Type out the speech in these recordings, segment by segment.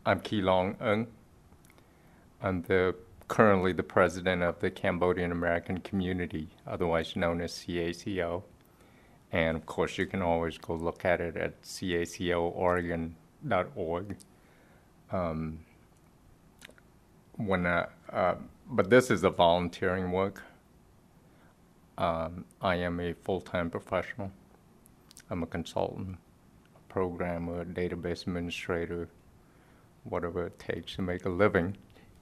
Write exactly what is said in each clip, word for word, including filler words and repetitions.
I'm Key Long Eung. I'm the currently the president of the Cambodian American Community, otherwise known as C A C O. And of course, you can always go look at it at caco oregon dot org. Um, when I, uh, but this is a volunteering work. Um, I am a full-time professional. I'm a consultant, a programmer, a database administrator, whatever it takes to make a living.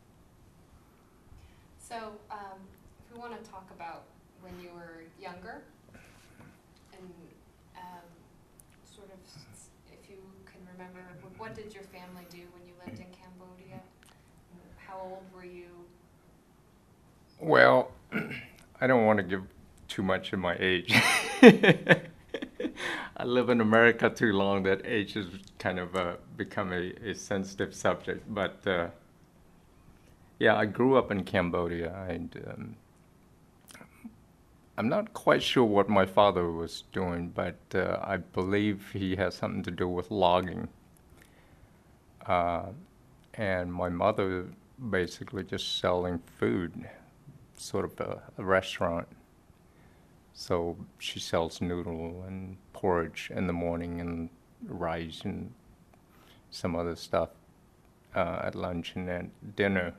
So, um, if we want to talk about when you were younger, and um, sort of, if you can remember, what did your family do when you lived in Cambodia? How old were you? Well, I don't want to give too much of my age. I live in America too long that age has kind of uh, become a, a sensitive subject. But uh, yeah, I grew up in Cambodia. And, um, I'm not quite sure what my father was doing, but uh, I believe he has something to do with logging. Uh, and my mother basically just selling food, sort of a, a restaurant. So she sells noodle and porridge in the morning and rice and some other stuff uh, at lunch and at dinner.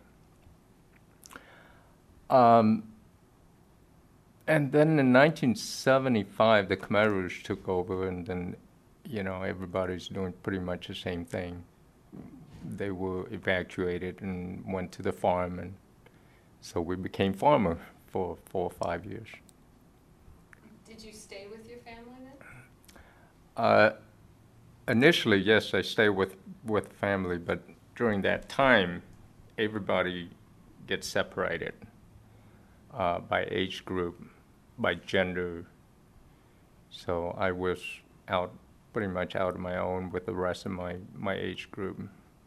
Um, and then in nineteen seventy-five, the Khmer Rouge took over, and then, you know, everybody's doing pretty much the same thing. They were evacuated and went to the farm, and so we became farmer for four or five years. Did you stay with your family then? Uh, initially, yes, I stayed with, with family, but during that time, everybody gets separated uh, by age group, by gender. So I was out, pretty much out on my own with the rest of my, my age group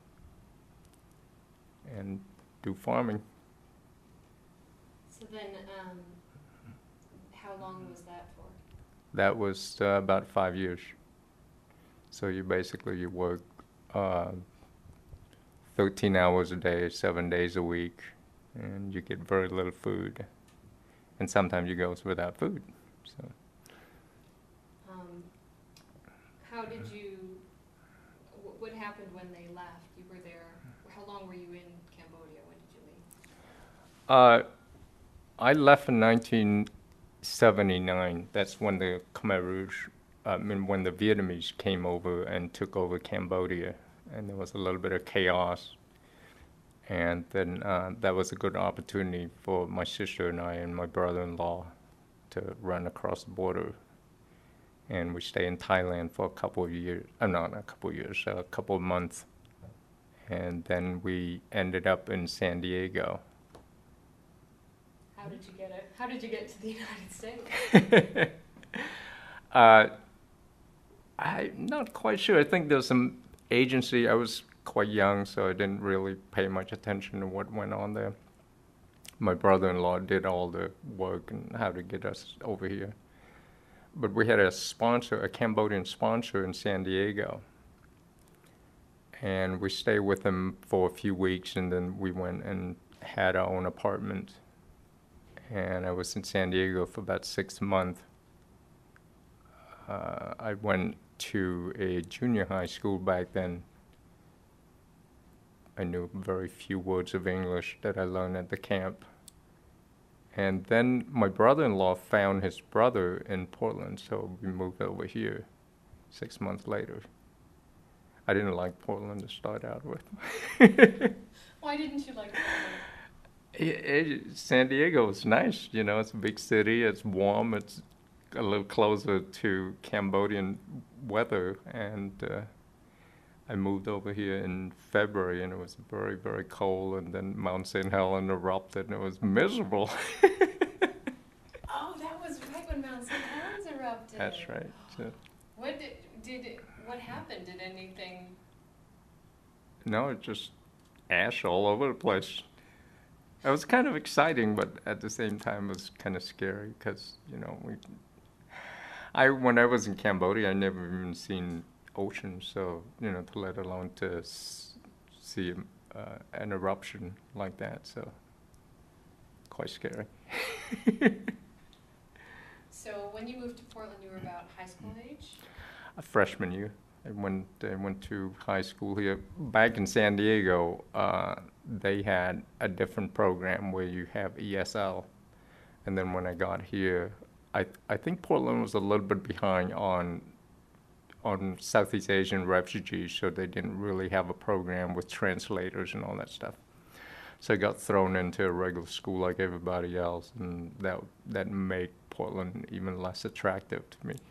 and do farming. So then, um, how long was that for? That was uh, about five years. So you basically, you work uh, thirteen hours a day, seven days a week, and you get very little food. And sometimes you go without food. So. Um, how did you, what happened when they left? You were there, how long were you in Cambodia? When did you leave? Uh, I left in nineteen seventy-nine. That's when the Khmer Rouge, I mean, when the Vietnamese came over and took over Cambodia, and there was a little bit of chaos. And then uh, that was a good opportunity for my sister and I and my brother-in-law to run across the border. And we stayed in Thailand for a couple of years, uh, not a couple of years, uh, a couple of months. And then we ended up in San Diego. How did you get it? How did you get to the United States? uh, I'm not quite sure. I think there's some agency. I was quite young, so I didn't really pay much attention to what went on there. My brother-in-law did all the work and how to get us over here. But we had a sponsor, a Cambodian sponsor in San Diego. And we stayed with him for a few weeks, and then we went and had our own apartment. And I was in San Diego for about six months. Uh, I went to a junior high school back then. I knew very few words of English that I learned at the camp. And then my brother-in-law found his brother in Portland, so we moved over here six months later. I didn't like Portland to start out with. Why didn't you like Portland? It, it, San Diego is nice, you know, it's a big city, it's warm, it's a little closer to Cambodian weather, and uh, I moved over here in February, and it was very, very cold, and then Mount Saint Helens erupted, and it was miserable. Oh, that was right when Mount Saint Helens erupted. That's right. So. What did, did it, what happened? Did anything? No, it just ash all over the place. It was kind of exciting, but at the same time, it was kind of scary because, you know, we. I when I was in Cambodia, I never even seen ocean, so, you know, to let alone to s- see uh, an eruption like that. So quite scary. So when you moved to Portland, you were about high school age? A freshman year. I went, I went to high school here. Back in San Diego, uh, they had a different program where you have E S L. And then when I got here, I, I think Portland was a little bit behind on, on Southeast Asian refugees, so they didn't really have a program with translators and all that stuff. So I got thrown into a regular school like everybody else, and that, that made Portland even less attractive to me.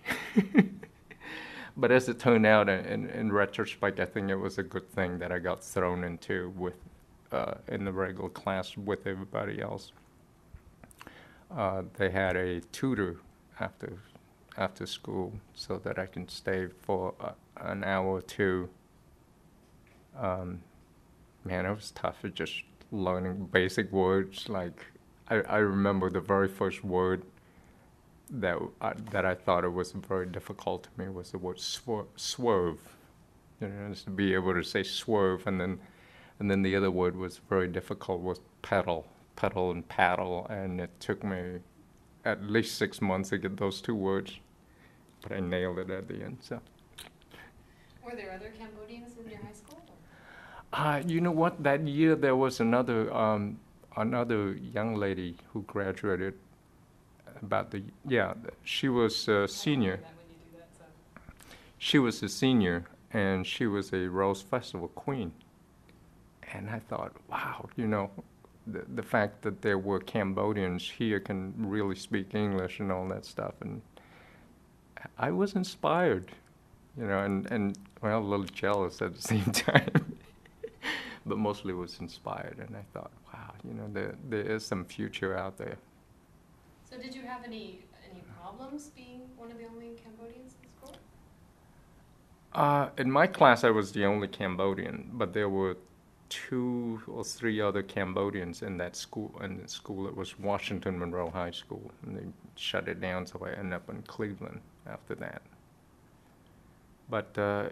But as it turned out, in, in retrospect, I think it was a good thing that I got thrown into with uh, in the regular class with everybody else. Uh, they had a tutor after after school so that I can stay for uh, an hour or two. Um, man, it was tough. It just learning basic words. Like I, I remember the very first word that I, that I thought it was very difficult to me was the word swer- swerve. You know, just to be able to say swerve, and then and then the other word was very difficult was pedal, pedal and paddle, and it took me at least six months to get those two words, but I nailed it at the end. So. Were there other Cambodians in your high school? Uh, you know what? That year there was another um, another young lady who graduated. About the yeah, she was a senior. She was a senior, and she was a Rose Festival queen. And I thought, wow, you know, the the fact that there were Cambodians here can really speak English and all that stuff, and I was inspired, you know, and and well, a little jealous at the same time, but mostly was inspired, and I thought, wow, you know, there there is some future out there. So did you have any any problems being one of the only Cambodians in school? Uh, in my class, I was the only Cambodian, but there were two or three other Cambodians in that school. In the school, it was Washington Monroe High School, and they shut it down, so I ended up in Cleveland after that. But uh,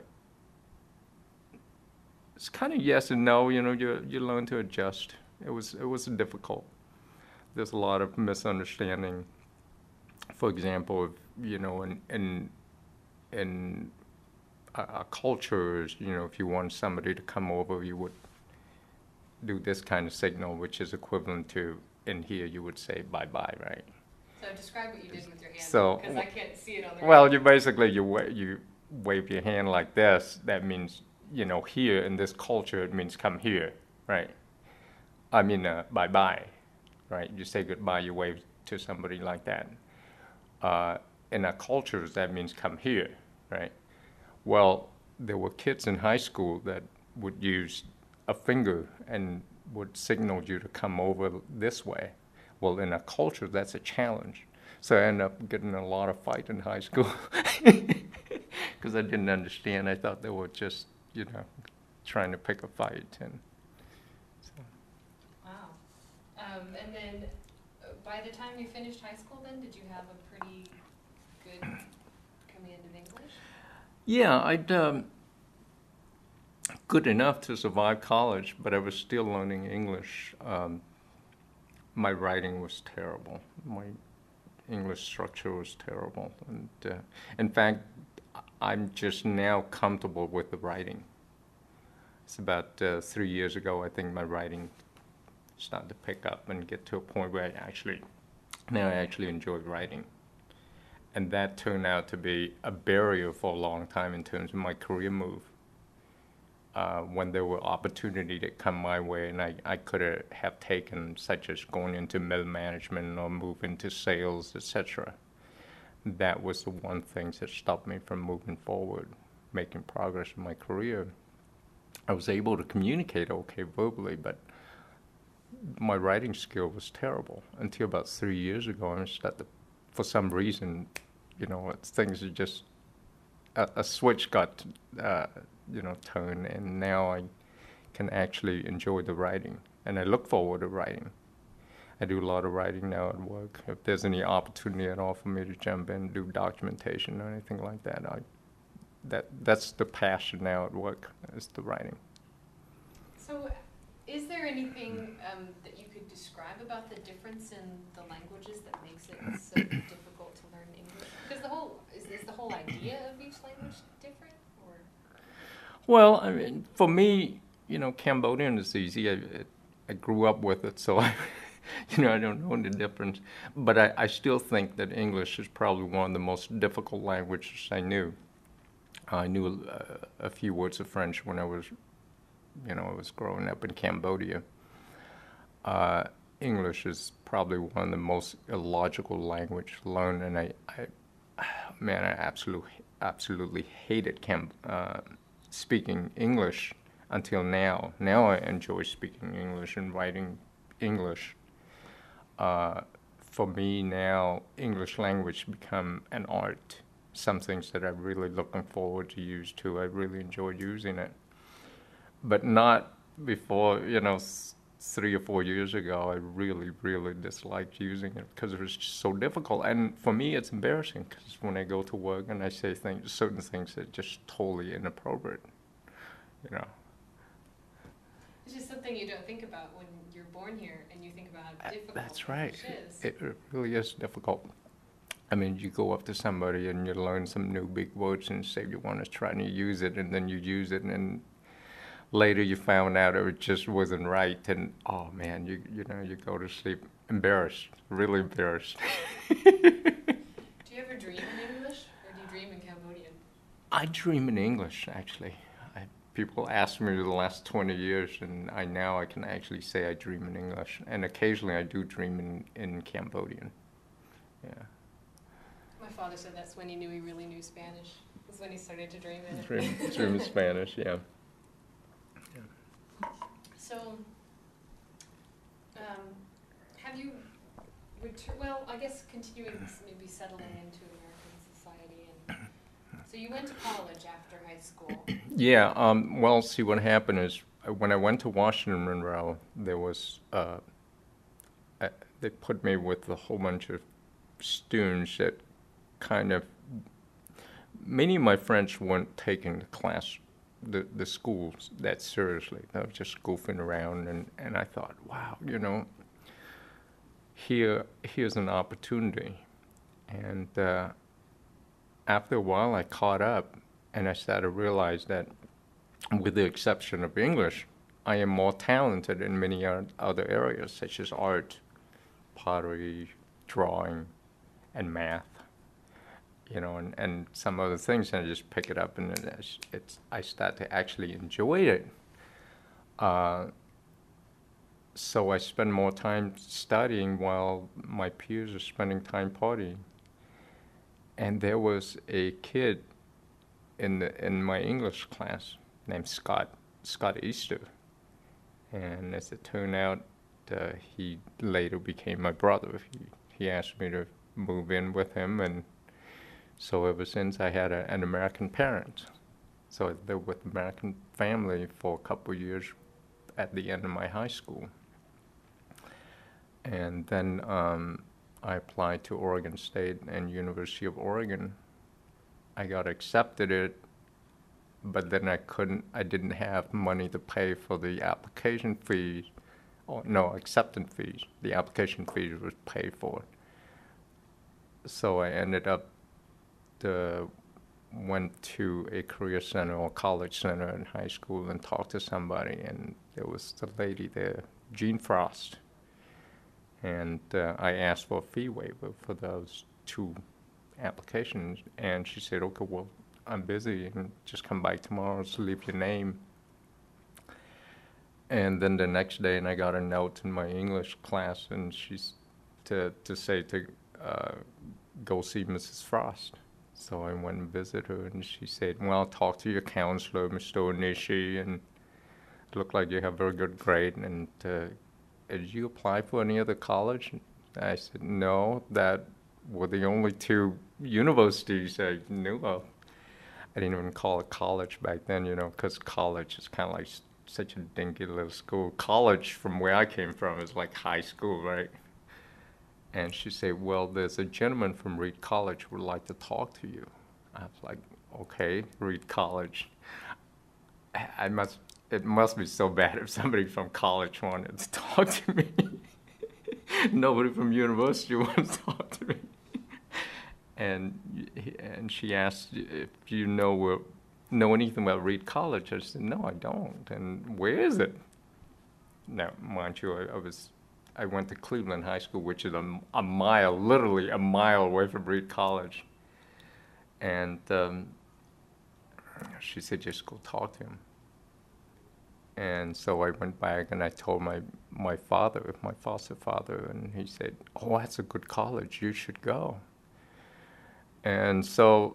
it's kind of yes and no. You know, you you learn to adjust. It was it was difficult. There's a lot of misunderstanding. For example, if, you know, in in in a, a cultures, you know, if you want somebody to come over, you would do this kind of signal, which is equivalent to in here you would say bye bye, right? So describe what you did with your hand, So, because I can't see it on the. Well, right. you basically you wa- you wave your hand like this. That means, you know, here in this culture it means come here, right? I mean uh, bye bye. Right, you say goodbye, you wave to somebody like that. Uh, in our cultures, that means come here, right? Well, there were kids in high school that would use a finger and would signal you to come over this way. Well, in our culture, that's a challenge. So I ended up getting in a lot of fight in high school because I didn't understand. I thought they were just, you know, trying to pick a fight. And Um, and then, uh, by the time you finished high school, then did you have a pretty good command of English? yeah, I'd um, good enough to survive college, but I was still learning English. Um, my writing was terrible. My English structure was terrible, and uh, in fact, I'm just now comfortable with the writing. It's about uh, three years ago, I think my writing started to pick up and get to a point where I actually, now I actually enjoy writing. And that turned out to be a barrier for a long time in terms of my career move. Uh, when there were opportunities that come my way and I, I could have taken, such as going into middle management or move into sales, et cetera. That was the one thing that stopped me from moving forward, making progress in my career. I was able to communicate okay verbally, but my writing skill was terrible until about three years ago. I started, for some reason, you know, it's, things are just, a, a switch got, uh, you know, turned, and now I can actually enjoy the writing, and I look forward to writing. I do a lot of writing now at work. If there's any opportunity at all for me to jump in and do documentation or anything like that, I, that that's the passion now at work, is the writing. So, is there anything um, that you could describe about the difference in the languages that makes it so difficult to learn English? Because the whole is, is the whole idea of each language different, or? Well, I mean, for me, you know, Cambodian is easy. I, I grew up with it, so I, you know, I don't know the difference. But I, I still think that English is probably one of the most difficult languages I knew. I knew uh, a few words of French when I was, you know, I was growing up in Cambodia. Uh, English is probably one of the most illogical language to learn, and I, I man, I absolutely, absolutely hated Cam, uh, speaking English until now. Now I enjoy speaking English and writing English. Uh, for me now, English language become an art. Some things that I'm really looking forward to use too. I really enjoy using it, but not before, you know, s- three or four years ago. I really, really disliked using it because it was just so difficult. And for me, it's embarrassing because when I go to work and I say things, certain things that are just totally inappropriate, you know. It's just something you don't think about when you're born here, and you think about how difficult That's right. English is. It, it really is difficult. I mean, you go up to somebody and you learn some new big words and say you want to try to use it, and then you use it, and then later you found out it just wasn't right, and oh man, you you know, you go to sleep embarrassed, really embarrassed. Do you ever dream in English, or do you dream in Cambodian? I dream in English, actually. I, people ask me the last twenty years, and I now I can actually say I dream in English, and occasionally I do dream in, in Cambodian. Yeah. My father said that's when he knew he really knew Spanish. Was when he started to dream in it. Dream, dream in Spanish, yeah. So, um, have you, retur- well, I guess continuing s- maybe settling into American society, and so you went to college after high school. Yeah, um, well, see, what happened is uh, when I went to Washington Monroe, there was, uh, uh, they put me with a whole bunch of students that kind of, many of my friends weren't taking the class, the, the schools that seriously. They were just goofing around, and, and I thought, wow, you know, here here's an opportunity. And uh, after a while, I caught up, and I started to realize that, with the exception of English, I am more talented in many o- other areas, such as art, pottery, drawing, and math. You know, and, and some other things, and I just pick it up, and it's, it's I start to actually enjoy it. Uh, so I spend more time studying while my peers are spending time partying. And there was a kid in the in my English class named Scott Scott Easter, and as it turned out, uh, he later became my brother. He he asked me to move in with him, and so ever since I had a, an American parent. So I lived with American family for a couple of years at the end of my high school. And then um, I applied to Oregon State and University of Oregon. I got accepted it, but then I couldn't, I didn't have money to pay for the application fees. Oh, no, acceptance fees. The application fees was paid for. So I ended up uh, went to a career center or college center in high school and talked to somebody, and there was the lady there, Jean Frost, and uh, I asked for a fee waiver for those two applications, and she said, okay, well, I'm busy, and just come back tomorrow, so leave your name. And then the next day, and I got a note in my English class, and she's to to say to uh, go see Missus Frost. So I went and visited her, and she said, well, talk to your counselor, Mister Onishi, and it looked like you have a very good grade. And uh, did you apply for any other college? And I said, no, that were the only two universities I knew of. I didn't even call it college back then, you know, because college is kind of like s- such a dinky little school. College, from where I came from, is like high school, right? And she said, well, there's a gentleman from Reed College who would like to talk to you. I was like, okay, Reed College. I, I must, it must be so bad if somebody from college wanted to talk to me. Nobody from university wants to talk to me. And and she asked if you know uh, know anything about Reed College. I said, no, I don't. And where is it? Now, mind you, I, I was I went to Cleveland High School, which is a, a mile, literally a mile away from Reed College. And um, she said, just go talk to him. And so I went back and I told my, my father, my foster father, and he said, oh, that's a good college, you should go. And so,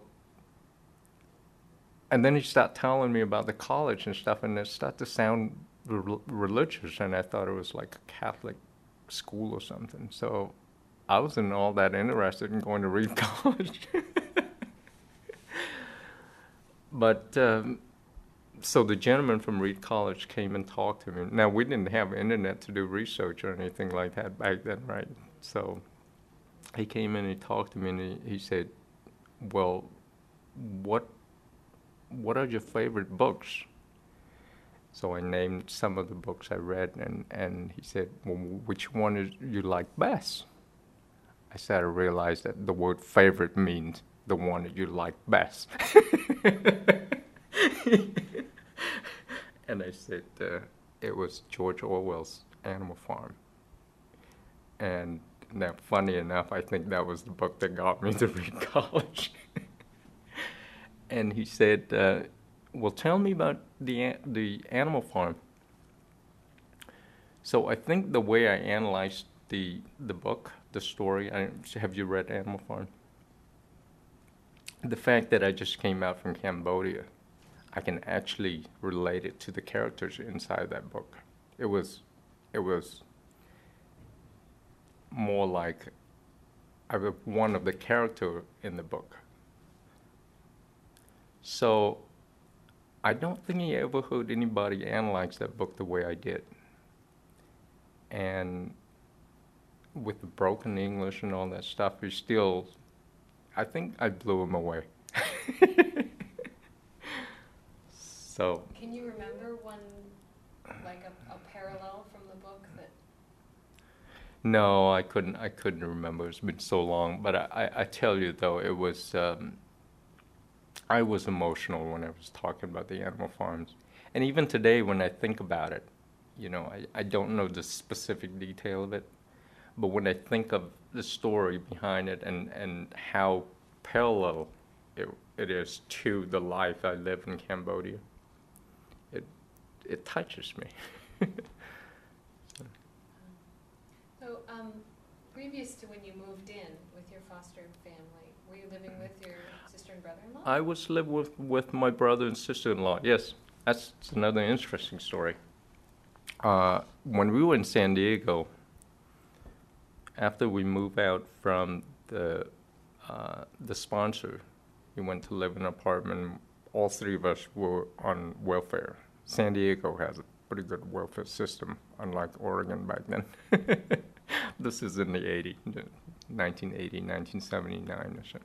and then he started telling me about the college and stuff, and it started to sound re- religious, and I thought it was like a Catholic school or something. So I wasn't all that interested in going to Reed College. But um, so the gentleman from Reed College came and talked to me. Now, we didn't have internet to do research or anything like that back then, right? So he came in and he talked to me, and he, he said, well, what what are your favorite books? So I named some of the books I read, and, and he said, well, which one is you like best? I said, I realized that the word favorite means the one that you like best. And I said, uh, it was George Orwell's Animal Farm. And now, funny enough, I think that was the book that got me to Reed College. And he said, uh, well, tell me about the the Animal Farm. So I think the way I analyzed the the book, the story, I, have you read Animal Farm? The fact that I just came out from Cambodia, I can actually relate it to the characters inside that book. It was, it was more like I was one of the character in the book. So I don't think I ever heard anybody analyze that book the way I did. And with the broken English and all that stuff, we still, I think I blew him away. So. Can you remember one, like a, a parallel from the book that? No, I couldn't. I couldn't remember. It's been so long. But I, I, I tell you though, it was. Um, I was emotional when I was talking about the animal farms, and even today when I think about it, you know, I, I don't know the specific detail of it, but when I think of the story behind it and, and how parallel it, it is to the life I lived in Cambodia, it it touches me. So, um, previous to when you moved in with your foster family, were you living with your sister and brother-in-law? I was living with, with my brother and sister-in-law, yes. That's another interesting story. Uh, when we were in San Diego, after we moved out from the uh, the sponsor, we went to live in an apartment. All three of us were on welfare. San Diego has a pretty good welfare system, unlike Oregon back then. This is in the eighties, nineteen eighty, nineteen seventy-nine or so.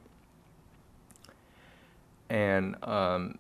And um,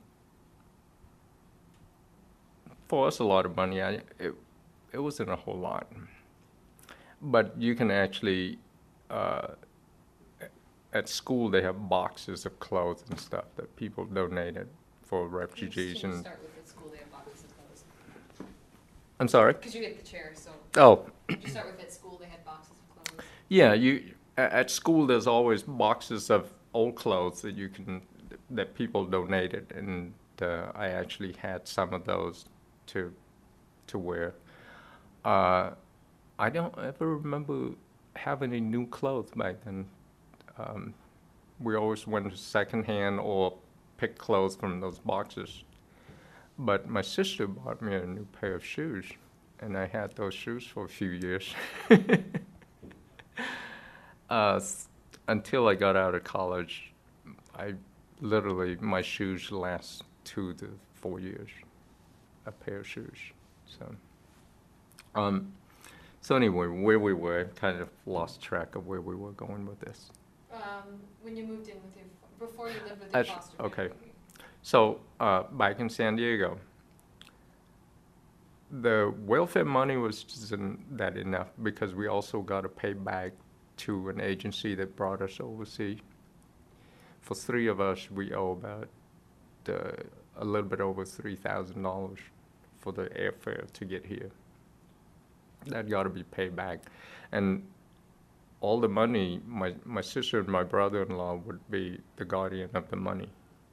for us, a lot of money. I, it, it wasn't a whole lot. But you can actually, uh, at school, they have boxes of clothes and stuff that people donated for refugees. Can you and start with at school, they have boxes of clothes? I'm sorry? Because you hit the chair, so. Oh. Did you start with at school, they had boxes of clothes? Yeah, you at school, there's always boxes of old clothes that you can, that people donated, and uh, I actually had some of those to to wear. Uh, I don't ever remember having any new clothes back then. Um, we always went secondhand or picked clothes from those boxes. But my sister bought me a new pair of shoes, and I had those shoes for a few years. uh, until I got out of college, I literally, my shoes last two to four years, a pair of shoes. So, um, so anyway, where we were, I kind of lost track of where we were going with this. Um, when you moved in with your, before you lived with your Actu- foster okay. family. So uh, back in San Diego, the welfare money was just isn't that enough because we also got to pay back to an agency that brought us overseas. For three of us, we owe about uh, a little bit over three thousand dollars for the airfare to get here. That got to be paid back, and all the money, my my sister and my brother-in-law would be the guardian of the money.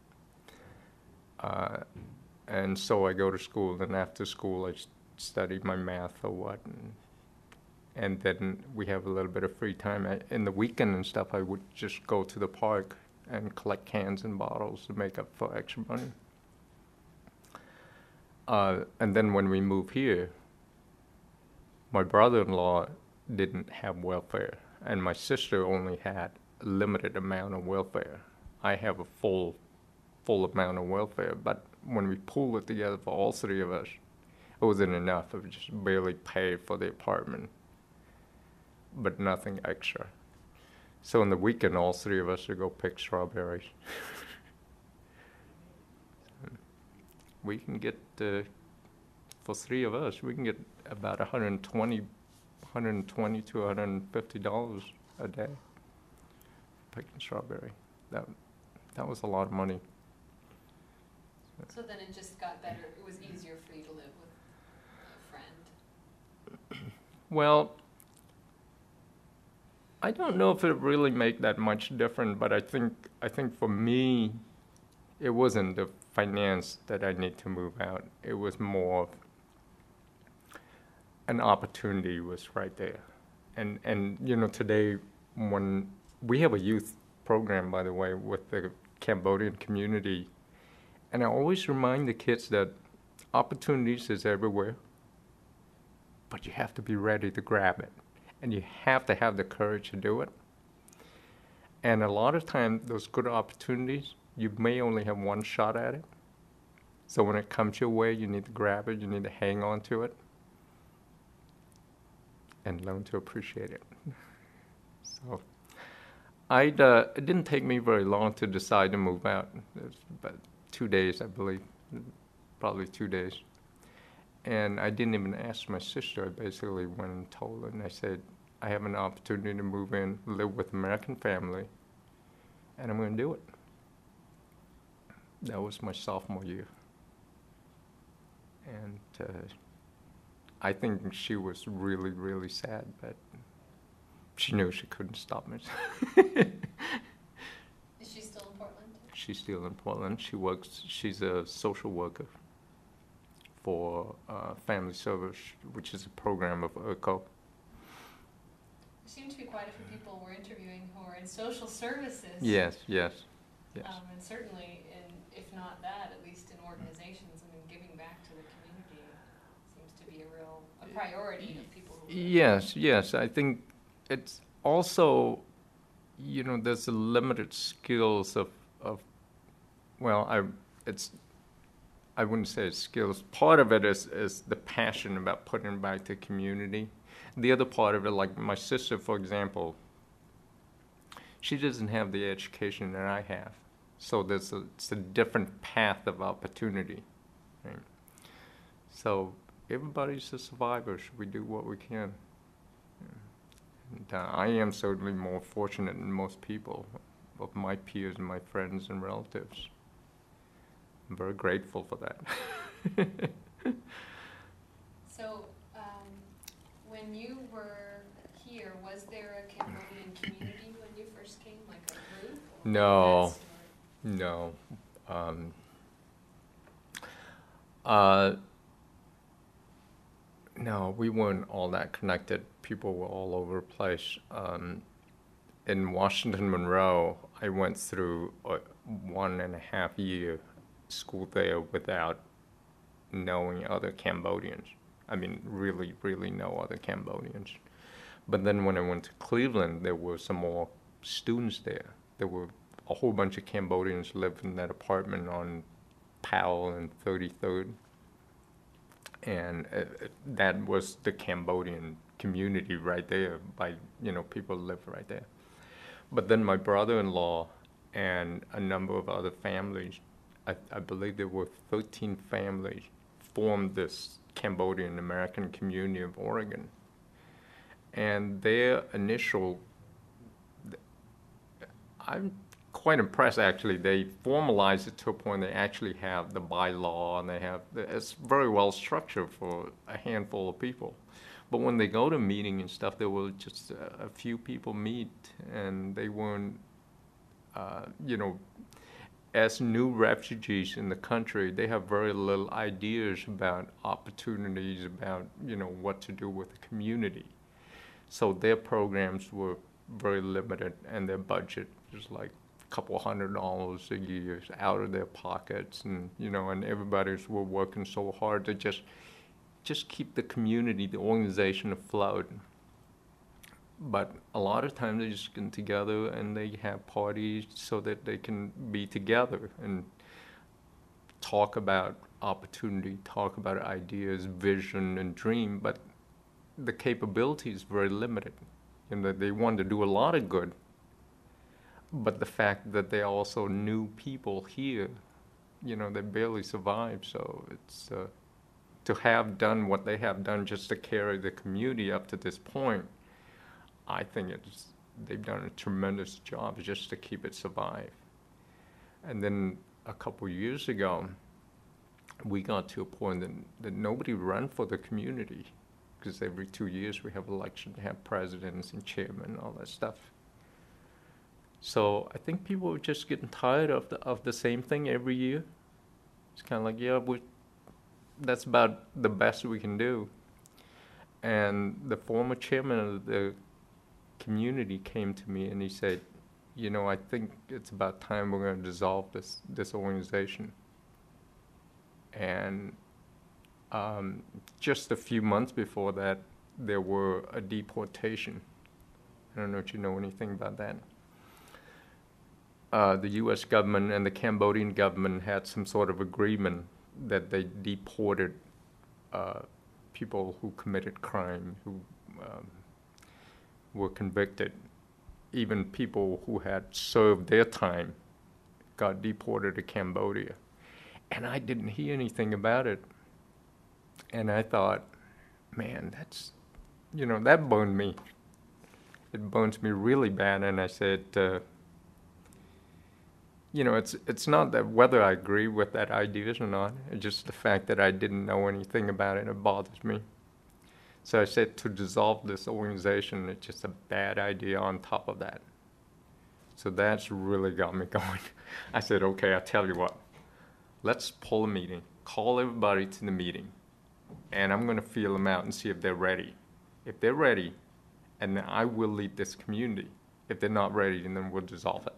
Uh, and so I go to school, and after school I s- study my math or what, and, and then we have a little bit of free time. I, in the weekend and stuff, I would just go to the park and collect cans and bottles to make up for extra money. Uh, and then when we moved here, my brother-in-law didn't have welfare, and my sister only had a limited amount of welfare. I have a full, full amount of welfare, but when we pooled it together for all three of us, it wasn't enough. It was just barely paid for the apartment, but nothing extra. So on the weekend, all three of us would go pick strawberries. We can get, uh, for three of us, we can get about one hundred twenty, one hundred twenty to one hundred fifty dollars a day picking strawberry. That, that was a lot of money. So then it just got better, it was easier for you to live with a friend? Well, I don't know if it really made that much difference, but I think I think for me, it wasn't the finance that I need to move out. It was more of an opportunity was right there. And and you know, today when we have a youth program, by the way, with the Cambodian community, and I always remind the kids that opportunities is everywhere, but you have to be ready to grab it. And you have to have the courage to do it. And a lot of times, those good opportunities, you may only have one shot at it. So when it comes your way, you need to grab it, you need to hang on to it, and learn to appreciate it. So I'd, uh, it didn't take me very long to decide to move out. It was about two days, I believe, probably two days. And I didn't even ask my sister. I basically went and told her, and I said, I have an opportunity to move in, live with American family, and I'm going to do it. That was my sophomore year. And uh, I think she was really, really sad, but she knew she couldn't stop me. Is she still in Portland? She's still in Portland. She works, she's a social worker for uh, Family Service, which is a program of I R C O. There seem to be quite a few people we're interviewing who are in social services. Yes, yes, yes. Um, and certainly, in, if not that, at least in organizations, I mean, giving back to the community seems to be a real a priority of people who. Yes, yes. I think it's also, you know, there's a limited skills of, of well, I, it's, I wouldn't say it's skills. Part of it is, is the passion about putting back to community. The other part of it, like my sister, for example, she doesn't have the education that I have. So there's a, it's a different path of opportunity. Right? So everybody's a survivor. We do what we can. And, uh, I am certainly more fortunate than most people, of my peers and my friends and relatives. I'm very grateful for that. So, um, when you were here, was there a Cambodian community when you first came, like a group? Or No, that's- no. Um, uh, no, we weren't all that connected. People were all over the place. Um, in Washington, Monroe, I went through a one and a half year school there without knowing other Cambodians. I mean, really, really no other Cambodians. But then when I went to Cleveland, there were some more students there. There were a whole bunch of Cambodians living in that apartment on Powell and thirty-third. And uh, that was the Cambodian community right there. By, you know, people live right there. But then my brother-in-law and a number of other families, I, I believe there were thirteen families, formed this Cambodian American community of Oregon. And their initial, I'm quite impressed actually. They formalized it to a point they actually have the bylaw, and they have, it's very well structured for a handful of people. But when they go to meeting and stuff, there were just a, a few people meet, and they weren't, uh, you know, as new refugees in the country, they have very little ideas about opportunities, about, you know, what to do with the community. So their programs were very limited, and their budget was like a couple hundred dollars a year out of their pockets, and, you know, and everybody's were working so hard to just just keep the community, the organization afloat. But a lot of times they just get together and they have parties so that they can be together and talk about opportunity, talk about ideas, vision, and dream, but the capability is very limited. You know, they want to do a lot of good, but the fact that they're also new people here, you know, they barely survive. So it's uh, to have done what they have done just to carry the community up to this point, I think it's, they've done a tremendous job just to keep it survive. And then a couple years ago, we got to a point that, that nobody ran for the community, because every two years we have election to have presidents and chairmen and all that stuff. So I think people are just getting tired of the, of the same thing every year. It's kind of like, yeah, we that's about the best we can do. And the former chairman of the community came to me and he said, you know, I think it's about time we're going to dissolve this, this organization. And um, just a few months before that, there were a deportation. I don't know if you know anything about that. Uh, the U S government and the Cambodian government had some sort of agreement that they deported uh, people who committed crime, who um, were convicted. Even people who had served their time got deported to Cambodia. And I didn't hear anything about it. And I thought, man, that's, you know, that burned me. It burns me really bad. And I said, uh, you know, it's it's not that whether I agree with that ideas or not, it's just the fact that I didn't know anything about it, it bothers me. So I said to dissolve this organization, it's just a bad idea on top of that. So that's really got me going. I said, okay, I'll tell you what, let's pull a meeting, call everybody to the meeting, and I'm gonna feel them out and see if they're ready. If they're ready, and then I will lead this community. If they're not ready, then we'll dissolve it.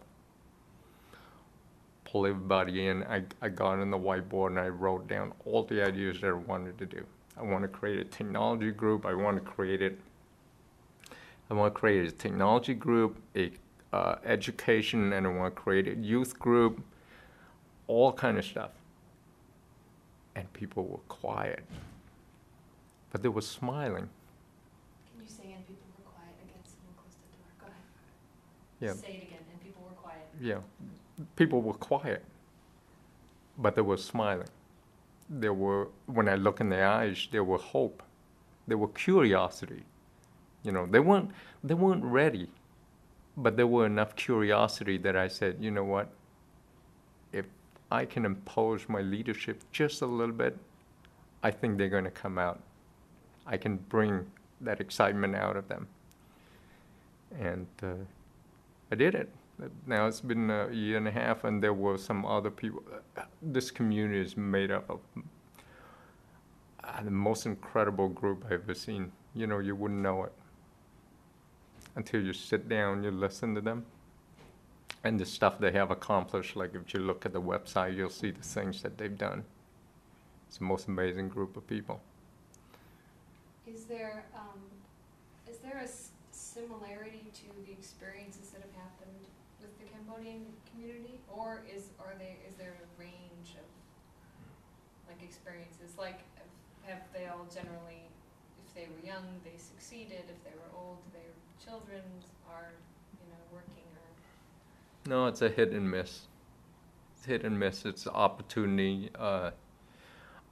Pull everybody in. I, I got on the whiteboard and I wrote down all the ideas that I wanted to do. I want to create a technology group. I want to create it. I want to create a technology group, a uh, education, and I want to create a youth group, all kind of stuff. And people were quiet, but they were smiling. Can you say, and people were quiet? Again, someone closed the door. Go ahead. Yeah. Say it again, and people were quiet. Yeah. People were quiet, but they were smiling. There were, when I look in their eyes, there were hope. There were curiosity. You know, they weren't, they weren't ready, but there were enough curiosity that I said, you know what, if I can impose my leadership just a little bit, I think they're going to come out. I can bring that excitement out of them. And uh, I did it. Now it's been a year and a half, and there were some other people. This community is made up of uh, the most incredible group I've ever seen. You know, you wouldn't know it until you sit down, you listen to them. And the stuff they have accomplished, like if you look at the website, you'll see the things that they've done. It's the most amazing group of people. Is there, um, is there a s- similarity to the experiences that have happened with the Cambodian community, or is are they is there a range of like experiences? Like, have, have they all generally, if they were young, they succeeded. If they were old, their children are, you know, working or. No, it's a hit and miss. It's hit and miss. It's opportunity. Uh,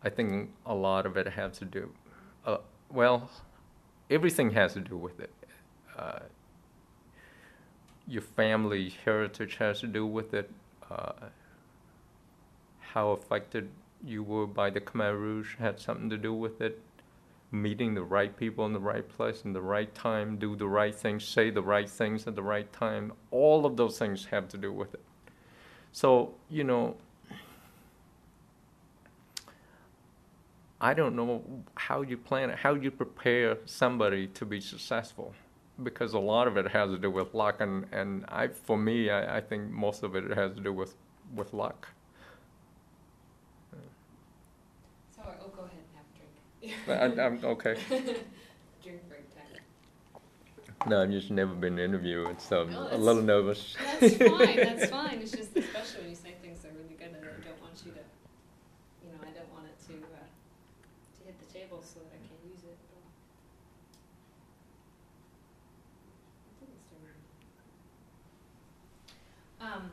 I think a lot of it has to do, uh, well, everything has to do with it. Uh, your family heritage has to do with it. Uh, how affected you were by the Khmer Rouge had something to do with it. Meeting the right people in the right place in the right time, do the right things, say the right things at the right time. All of those things have to do with it. So, you know, I don't know how you plan it, how you prepare somebody to be successful, because a lot of it has to do with luck, and, and I, for me, I, I think most of it has to do with, with luck. So, oh, go ahead and have a drink. I, I'm okay. Drink break time. No, I've just never been interviewed, so I'm No, a little nervous. That's fine, that's fine. It's just especially when you say things that are really good, and I don't want you to, you know, I don't want it to, uh, to hit the table so that I can't use it. But I think it's doing it. Um,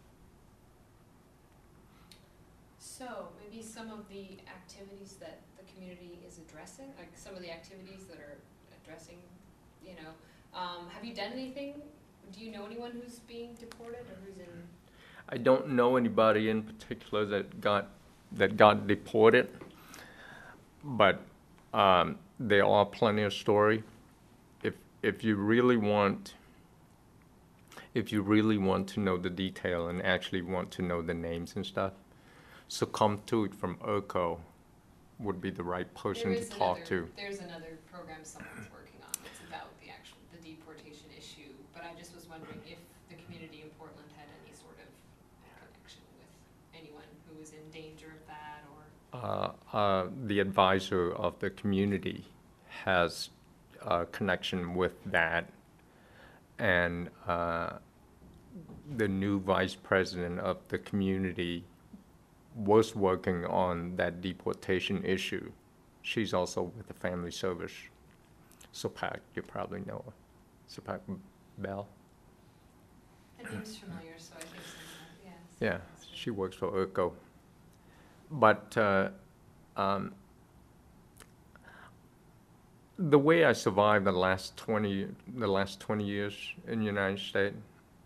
so maybe some of the activities that the community is addressing, like some of the activities that are addressing, you know, um, have you done anything? Do you know anyone who's being deported or who's in? I don't know anybody in particular that got that got deported, but um, there are plenty of story. If if you really want, if you really want to know the detail and actually want to know the names and stuff, Succumb to it from E R C O would be the right person There to is talk another, to. There's another program someone's working on. It's about the actual the deportation issue. But I just was wondering if the community in Portland had any sort of connection with anyone who was in danger of that, or. Uh, uh, the advisor of the community has a connection with that, and uh, the new vice president of the community was working on that deportation issue. She's also with the Family Service. Supak, you probably know her. Supak Bell. That name's familiar, so I think so. Yes. Yeah, she works for E R C O. But uh, um, the way I survived the last twenty, the last twenty years in the United States,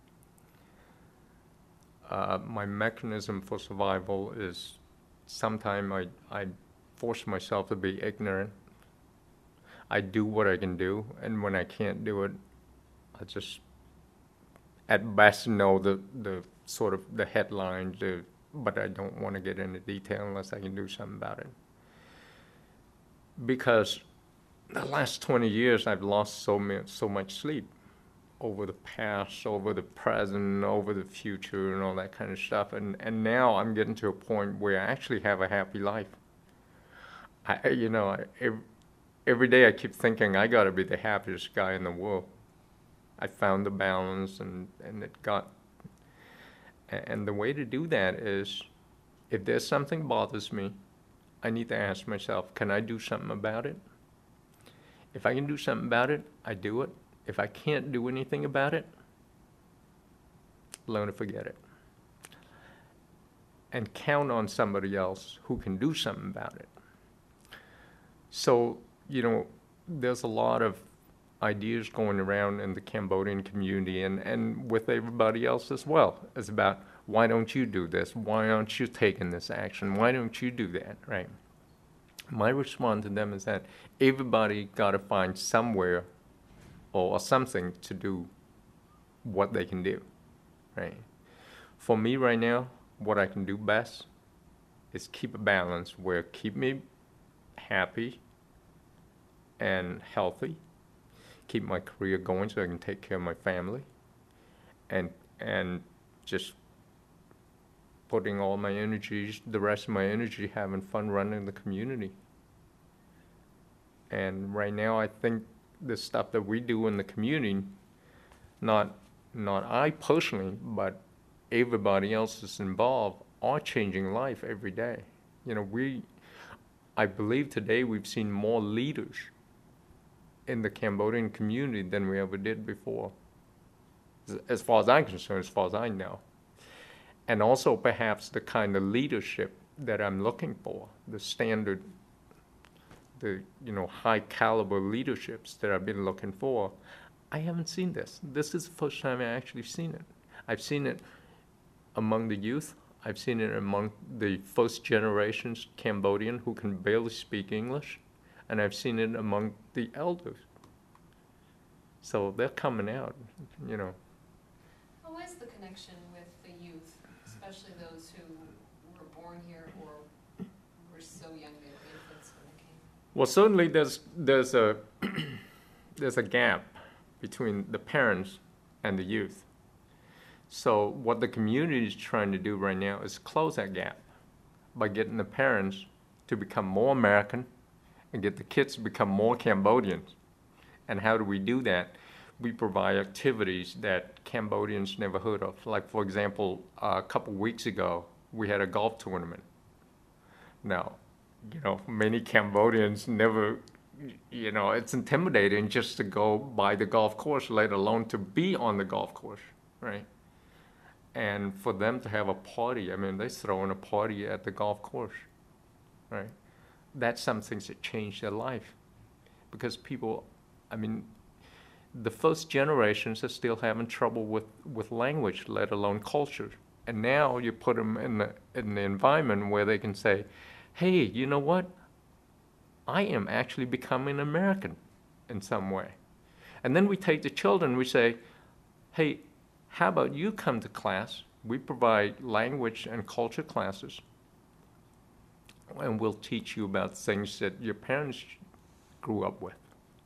uh, my mechanism for survival is sometimes I, I force myself to be ignorant. I do what I can do, and when I can't do it, I just, at best, know the, the sort of the headlines, the, but I don't want to get into detail unless I can do something about it. Because the last twenty years, I've lost so much, so much sleep over the past, over the present, over the future, and all that kind of stuff. And, and now I'm getting to a point where I actually have a happy life. I, you know, I, every, every day I keep thinking I got to be the happiest guy in the world. I found the balance, and, and it got, and the way to do that is, if there's something bothers me, I need to ask myself, can I do something about it? If I can do something about it, I do it. If I can't do anything about it, learn to forget it. And count on somebody else who can do something about it. So, you know, there's a lot of ideas going around in the Cambodian community and, and with everybody else as well. It's about, why don't you do this? Why aren't you taking this action? Why don't you do that, right? My response to them is that everybody got to find somewhere or something to do what they can do, right? For me right now, what I can do best is keep a balance where keep me happy and healthy, keep my career going so I can take care of my family, and and just putting all my energies, the rest of my energy, having fun running the community. And right now, I think the stuff that we do in the community, not not I personally, but everybody else that's involved, are changing life every day. You know, we, I believe today we've seen more leaders in the Cambodian community than we ever did before, as far as I'm concerned, as far as I know. And also perhaps the kind of leadership that I'm looking for, the standard, the, you know, high caliber leaderships that I've been looking for, I haven't seen this. This is the first time I actually seen it. I've seen it among the youth. I've seen it among the first generations Cambodian who can barely speak English, and I've seen it among the elders. So they're coming out, you know. How is the connection with the youth, especially those who were born here or were so young they were infants when they came? Well, certainly there's there's a there's a gap between the parents and the youth. So what the community is trying to do right now is close that gap by getting the parents to become more American and get the kids to become more Cambodians. And how do we do that? We provide activities that Cambodians never heard of. Like, for example, uh, a couple weeks ago, we had a golf tournament. Now, you know, many Cambodians never, you know, it's intimidating just to go by the golf course, let alone to be on the golf course, right? And for them to have a party, I mean, they're throwing a party at the golf course, right? That's something that changed their life. Because people, I mean, the first generations are still having trouble with, with language, let alone culture. And now you put them in the, in the environment where they can say, hey, you know what? I am actually becoming American in some way. And then we take the children, we say, hey, how about you come to class? We provide language and culture classes. And we'll teach you about things that your parents grew up with.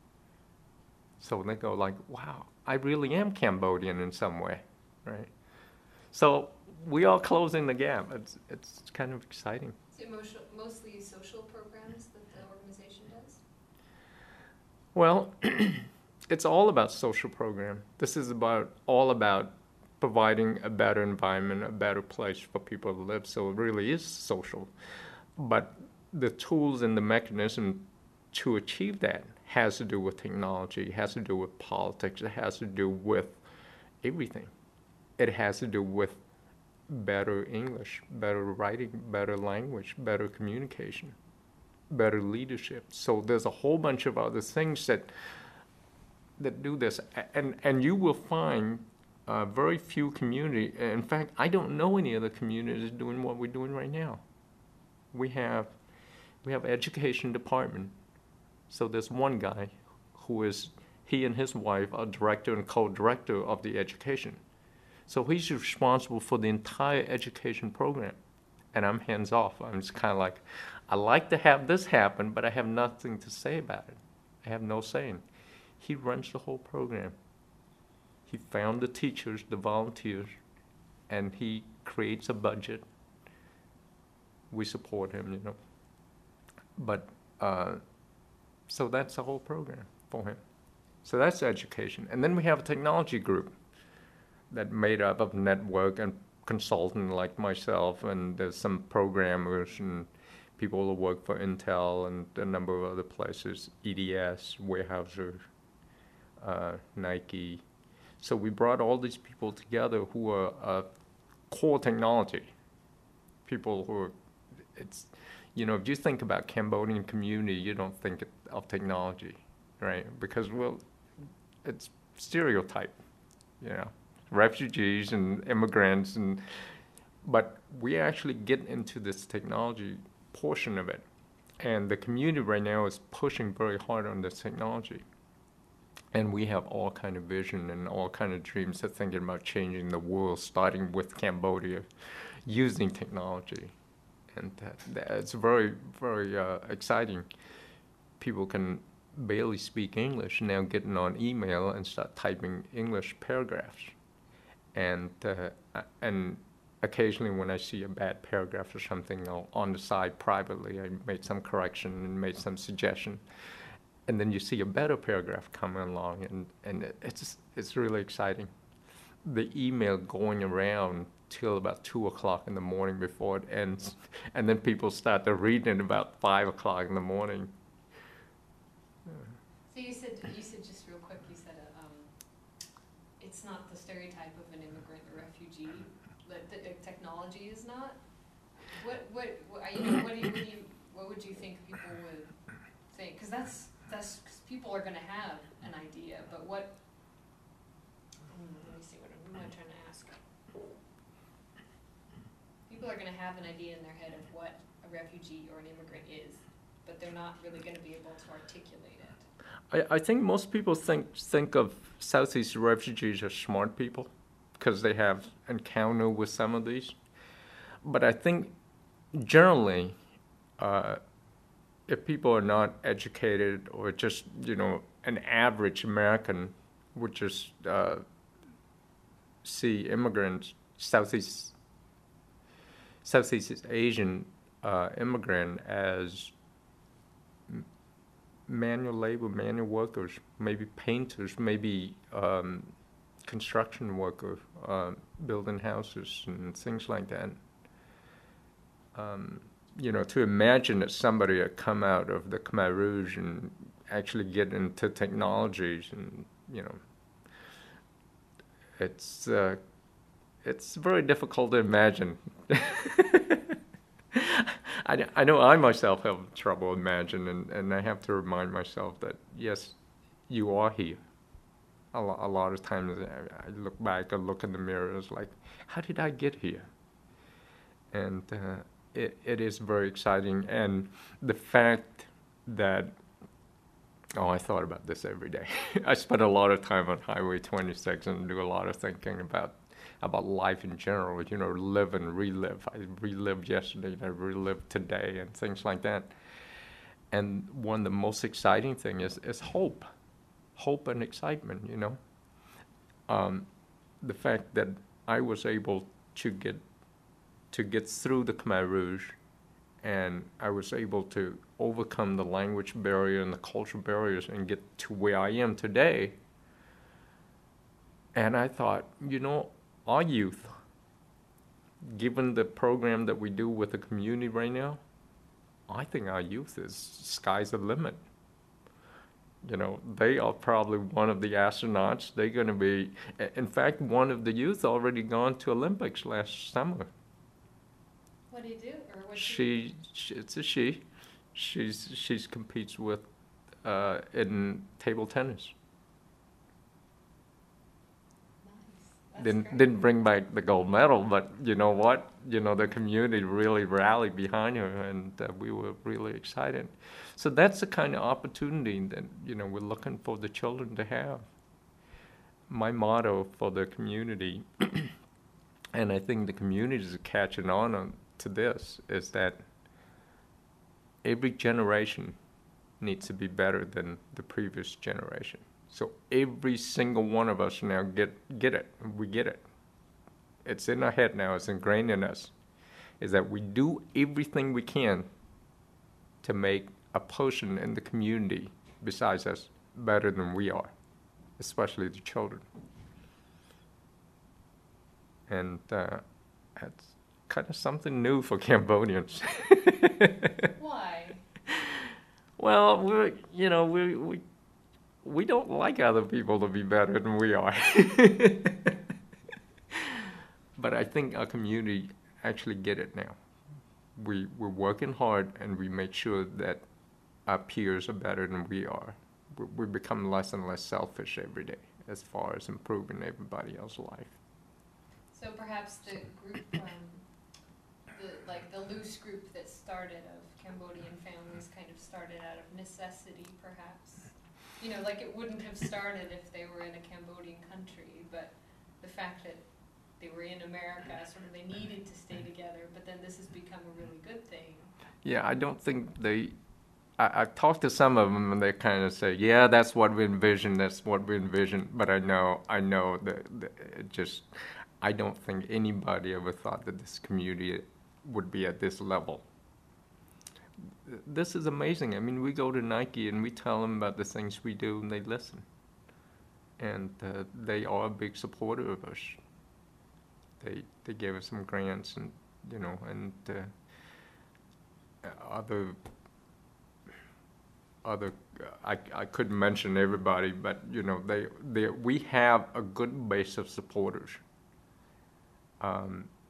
So they go like, wow, I really am Cambodian in some way, right? So we are closing the gap. It's, it's kind of exciting. Is it emotional, mostly social programs that the organization does? Well, it's all about social program. This is about all about providing a better environment, a better place for people to live. So it really is social. But the tools and the mechanism to achieve that has to do with technology, has to do with politics, it has to do with everything. It has to do with better English, better writing, better language, better communication, better leadership. So there's a whole bunch of other things that that do this. And, and you will find uh, very few community. In fact, I don't know any other communities doing what we're doing right now. We have, we have education department. So there's one guy who is, he and his wife are director and co-director of the education. So he's responsible for the entire education program. And I'm hands off. I'm just kind of like, I like to have this happen, but I have nothing to say about it. I have no saying. He runs the whole program. He found the teachers, the volunteers, and he creates a budget. We support him, you know. But, uh, so that's the whole program for him. So that's education. And then we have a technology group that made up of network and consultant like myself, and there's some programmers and people who work for Intel and a number of other places, E D S, Weyerhaeuser, uh, Nike. So we brought all these people together who are uh, core technology. People who are, it's, you know, if you think about Cambodian community, you don't think of technology, right? Because, well, it's stereotype, you know, refugees and immigrants, and but we actually get into this technology portion of it. And the community right now is pushing very hard on this technology. And we have all kind of vision and all kind of dreams of thinking about changing the world, starting with Cambodia, using technology. And that, that it's very, very uh, exciting. People can barely speak English, now getting on email and start typing English paragraphs. And, uh, and occasionally when I see a bad paragraph or something, I'll, on the side privately, I made some correction and made some suggestion. And then you see a better paragraph coming along, and, and it's, it's really exciting. The email going around till about two o'clock in the morning before it ends, and then people start to read it about five o'clock in the morning. So you said, you said just real quick, you said uh, um, it's not the stereotype of an immigrant or refugee, that the technology is not? What, what, what, you know, what do you, what do you, what would you think people would think? Because that's, that's, cause people are gonna have an idea, but what, hmm, let me see, what am I trying to ask? People are gonna have an idea in their head of what a refugee or an immigrant is, but they're not really gonna be able to articulate it. I, I think most people think think of Southeast refugees as smart people because they have encounter with some of these. But I think generally, uh, if people are not educated or just, you know, an average American would just uh, see immigrants, Southeast Southeast Asian uh, immigrant as m- manual labor, manual workers, maybe painters, maybe um, construction workers, uh, building houses and things like that. Um, you know, to imagine that somebody had come out of the Khmer Rouge and actually get into technologies and, you know, it's uh, it's very difficult to imagine. I, I know I myself have trouble imagining, and, and I have to remind myself that, yes, you are here. A, lo- a lot of times I, I look back, I look in the mirror, it's like, how did I get here? And uh, it, it is very exciting. And the fact that, oh, I thought about this every day. I spend a lot of time on Highway twenty-six and do a lot of thinking about about life in general, you know, live and relive. I relived yesterday and I relived today and things like that. And one of the most exciting thing is, is hope. Hope and excitement, you know. Um, the fact that I was able to get to get through the Khmer Rouge, and I was able to overcome the language barrier and the cultural barriers and get to where I am today. And I thought, you know, our youth, given the program that we do with the community right now, I think our youth is sky's the limit. You know, they are probably one of the astronauts. They're going to be, in fact, one of the youth already gone to Olympics last summer. What do you do, or what? She, she, it's a she. She's she's competes with uh, in table tennis. That's Didn't great. didn't bring back the gold medal, but you know what? You know, the community really rallied behind her, and uh, we were really excited. So that's the kind of opportunity that, you know, we're looking for the children to have. My motto for the community, and I think the community is catching on, on to this, is that every generation needs to be better than the previous generation. So every single one of us now get get it. We get it. It's in our head now. It's ingrained in us. Is that we do everything we can to make a person in the community besides us better than we are, especially the children. And uh, that's kind of something new for Cambodians. Why? Well, we're you know we we. We don't like other people to be better than we are. But I think our community actually get it now. We, we're working hard, and we make sure that our peers are better than we are. We, we become less and less selfish every day as far as improving everybody else's life. So perhaps the group, um, the like the loose group that started of Cambodian families kind of started out of necessity, perhaps. You know, like it wouldn't have started if they were in a Cambodian country, but the fact that they were in America, sort of they needed to stay together, but then this has become a really good thing. Yeah, I don't think they, I, I've talked to some of them and they kind of say, yeah, that's what we envisioned, that's what we envisioned, but I know, I know that, that it just, I don't think anybody ever thought that this community would be at this level. This is amazing. I mean, we go to Nike and we tell them about the things we do, and they listen. And uh, they are a big supporter of us. They they gave us some grants, and you know, and uh, other other. I I couldn't mention everybody, but you know, they they we have a good base of supporters. Um,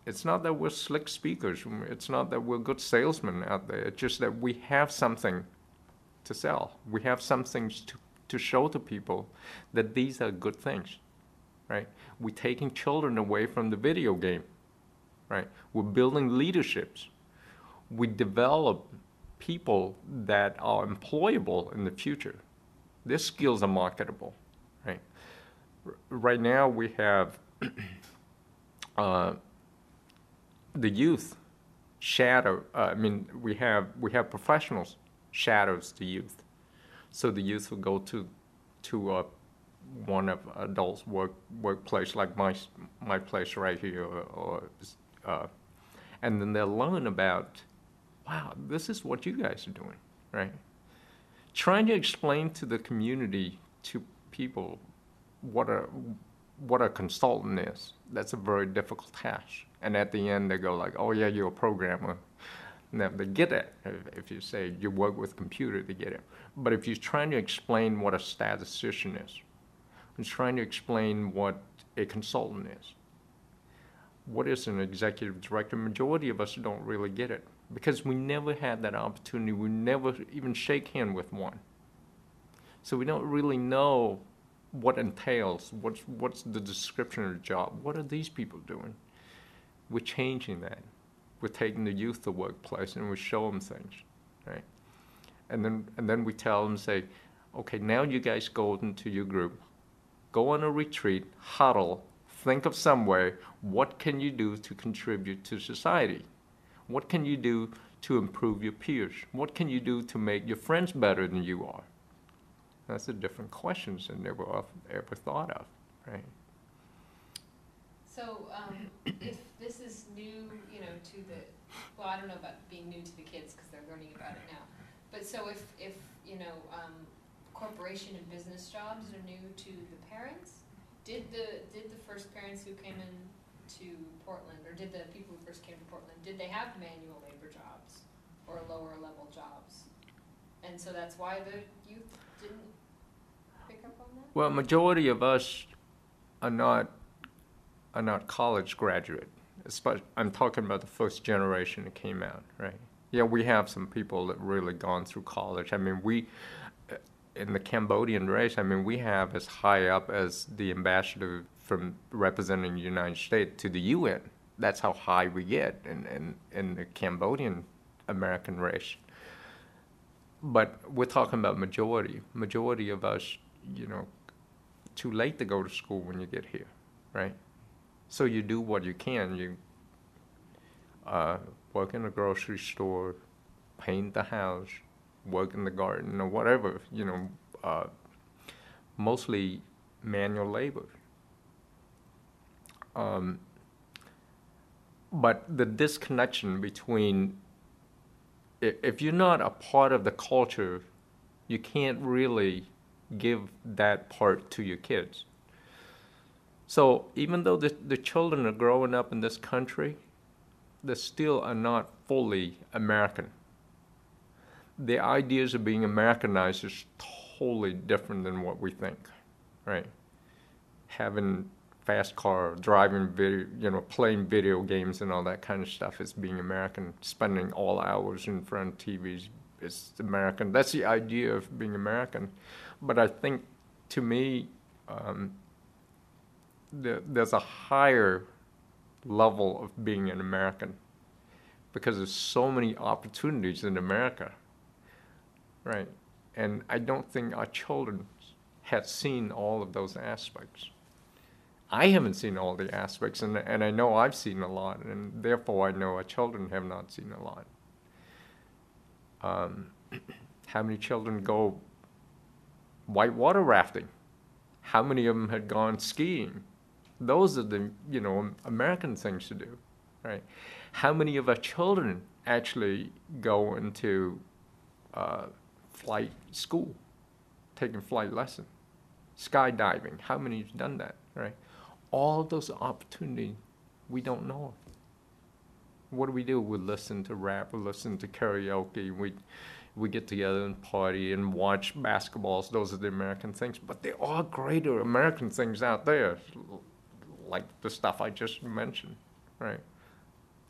It's not that we're slick speakers. It's not that we're good salesmen out there. It's just that we have something to sell. We have some things to, to show to people that these are good things, right? We're taking children away from the video game, right? We're building leaderships. We develop people that are employable in the future. Their skills are marketable, right? R- right now we have uh, the youth shadow. Uh, I mean, we have we have professionals shadows the youth, so the youth will go to to uh, one of adults' work workplace like my my place right here, or, or uh, and then they'll learn about, wow, this is what you guys are doing, right? Trying to explain to the community, to people, what a what a consultant is, that's a very difficult task. And at the end, they go like, oh yeah, you're a programmer. Now, they get it. If you say you work with computer, they get it. But if you're trying to explain what a statistician is, and trying to explain what a consultant is, what is an executive director, majority of us don't really get it, because we never had that opportunity. We never even shake hand with one. So we don't really know what entails, what's, what's the description of the job. What are these people doing? We're changing that. We're taking the youth to workplace and we show them things, right? And then, and then we tell them, say, okay, now you guys go into your group, go on a retreat, huddle, think of some way, what can you do to contribute to society? What can you do to improve your peers? What can you do to make your friends better than you are? That's a different questions than they were ever thought of, right? So um, if this is new, you know, to the, well, I don't know about being new to the kids because they're learning about it now. But so if, if you know, um, corporation and business jobs are new to the parents, did the did the first parents who came in to Portland, or did the people who first came to Portland, did they have manual labor jobs or lower level jobs? And so that's why the youth didn't pick up on that? Well, majority of us are not are not college graduate. Especially, I'm talking about the first generation that came out, right? Yeah, we have some people that really gone through college. I mean, we, in the Cambodian race, I mean, we have as high up as the ambassador from representing the United States to the U N. That's how high we get in, in, in the Cambodian American race. But we're talking about majority. Majority of us, you know, too late to go to school when you get here, right? So you do what you can. You uh, work in a grocery store, paint the house, work in the garden, or whatever, you know, uh, mostly manual labor. Um, but the disconnection between, if you're not a part of the culture, you can't really give that part to your kids. So even though the, the children are growing up in this country, they still are not fully American. The ideas of being Americanized is totally different than what we think, right? Having fast car, driving video, you know, playing video games and all that kind of stuff is being American. Spending all hours in front of T Vs is American. That's the idea of being American. But I think, to me, um, the, there's a higher level of being an American because there's so many opportunities in America, right? And I don't think our children have seen all of those aspects. I haven't seen all the aspects, and, and I know I've seen a lot, and therefore I know our children have not seen a lot. Um, how many children go whitewater rafting? How many of them had gone skiing? Those are the, you know, American things to do, right? How many of our children actually go into uh, flight school, taking flight lesson, skydiving? How many have done that, right? All those opportunities we don't know of. What do we do? We listen to rap, we listen to karaoke, we we get together and party and watch basketballs. Those are the American things. But there are greater American things out there, like the stuff I just mentioned, right?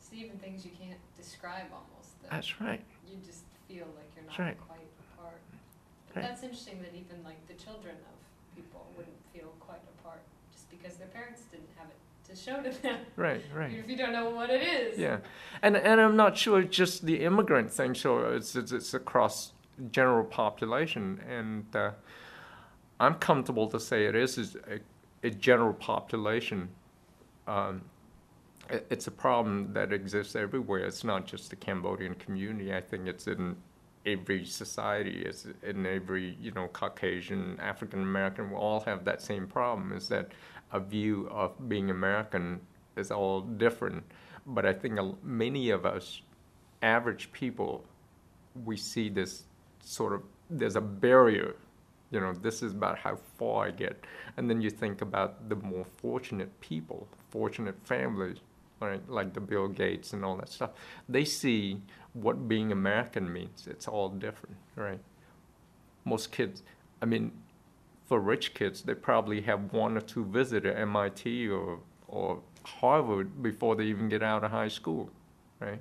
It's even things you can't describe almost. That That's right. You just feel like you're not That's right. quite apart. But Right. that's interesting that even like the children of people wouldn't feel quite apart just because their parents didn't have it to show to them. Right, right. If you don't know what it is. Yeah, and and I'm not sure it's just the immigrant thing. So it's it's, it's across general population, and uh, I'm comfortable to say it is, is a, a general population. Um, it, it's a problem that exists everywhere. It's not just the Cambodian community. I think it's in every society. It's in every, you know, Caucasian, African American. We all have that same problem. Is that a view of being American is all different. But I think a, many of us, average people, we see this sort of, there's a barrier. You know, this is about how far I get. And then you think about the more fortunate people, fortunate families, right, like the Bill Gates and all that stuff. They see what being American means. It's all different, right? Most kids, I mean, for rich kids, they probably have one or two visits at M I T or, or Harvard before they even get out of high school, right?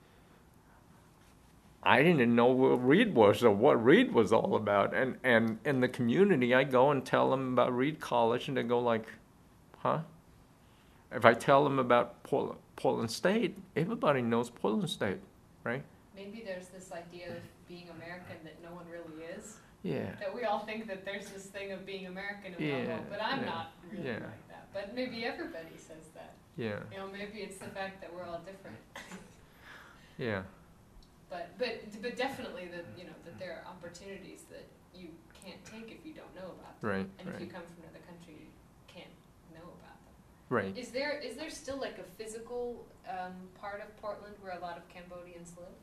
I didn't know what Reed was or what Reed was all about. And, and in the community, I go and tell them about Reed College, and they go like, huh? If I tell them about Portland, Portland State, everybody knows Portland State, right? Maybe there's this idea of being American that no one really is. Yeah. That we all think that there's this thing of being American and we all Yeah, go, but I'm yeah, not really yeah. like that. But maybe everybody says that. Yeah, You know, maybe it's the fact that we're all different. yeah, But but but definitely that you know that there are opportunities that you can't take if you don't know about them. right, And if you right, come from another country, you can't know about them. right. Is there is there still like a physical um, part of Portland where a lot of Cambodians live?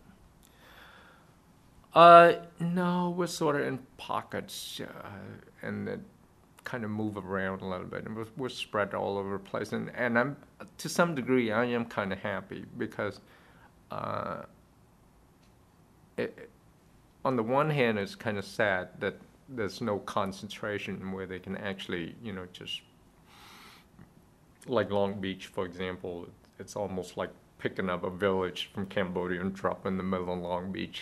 Uh, no, we're sort of in pockets, uh, and it kind of move around a little bit, and we're, we're spread all over the place. And, and I'm, to some degree, I am kind of happy because, uh, it, on the one hand, it's kind of sad that there's no concentration where they can actually, you know, just, like Long Beach, for example, it's almost like picking up a village from Cambodia and dropping in the middle of Long Beach.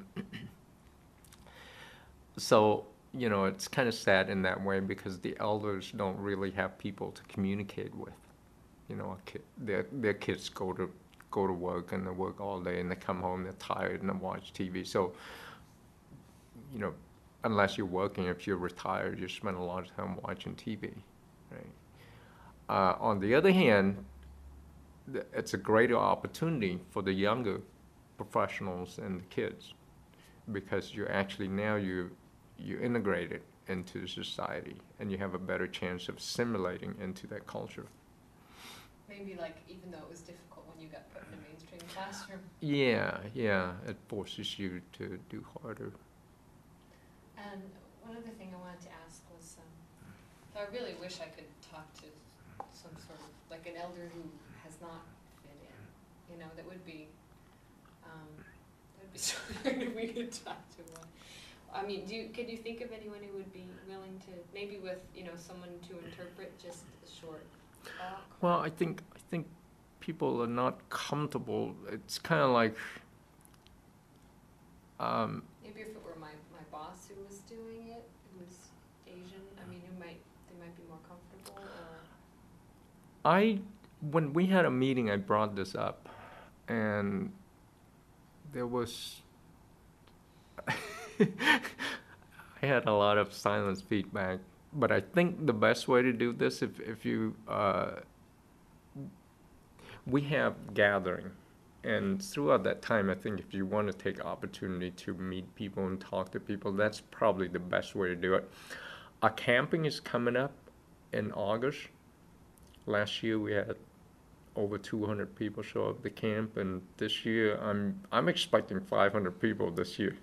So, you know, it's kind of sad in that way because the elders don't really have people to communicate with. You know, a kid, their their kids go to go to work and they work all day and they come home, they're tired and they watch T V. So, you know, unless you're working, if you're retired, you spend a lot of time watching T V, right? Uh, on the other hand, th- it's a greater opportunity for the younger professionals and the kids because you actually now you you integrate it into society and you have a better chance of assimilating into that culture. Maybe like even though it was difficult when you got put in a mainstream classroom. Yeah, yeah, it forces you to do harder. And one other thing I wanted to ask was, um, so I really wish I could talk to some sort of like an elder who has not fit in. You know, that would be. Um, that'd be so great if we could talk to one. I mean, do you, could you think of anyone who would be willing to, maybe with, you know, someone to interpret just a short talk? Well, I think I think people are not comfortable. It's kind of like um, Maybe if it were my, my boss who was doing it, who was Asian, I mean, who might, they might be more comfortable, or? I when we had a meeting, I brought this up, and there was I had a lot of silence feedback. But I think the best way to do this, if if you uh, we have gathering, and throughout that time, I think if you want to take opportunity to meet people and talk to people, that's probably the best way to do it. Our camping is coming up in August. Last year we had over two hundred people show up to camp, and this year I'm I'm expecting five hundred people this year.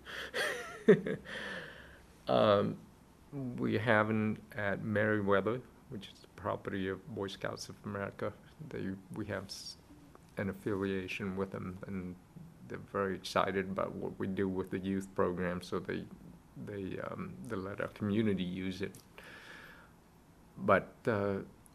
um, we're having at Meriwether, which is the property of Boy Scouts of America. They we have s- an affiliation with them, and they're very excited about what we do with the youth program. So they they um, they let our community use it. But uh,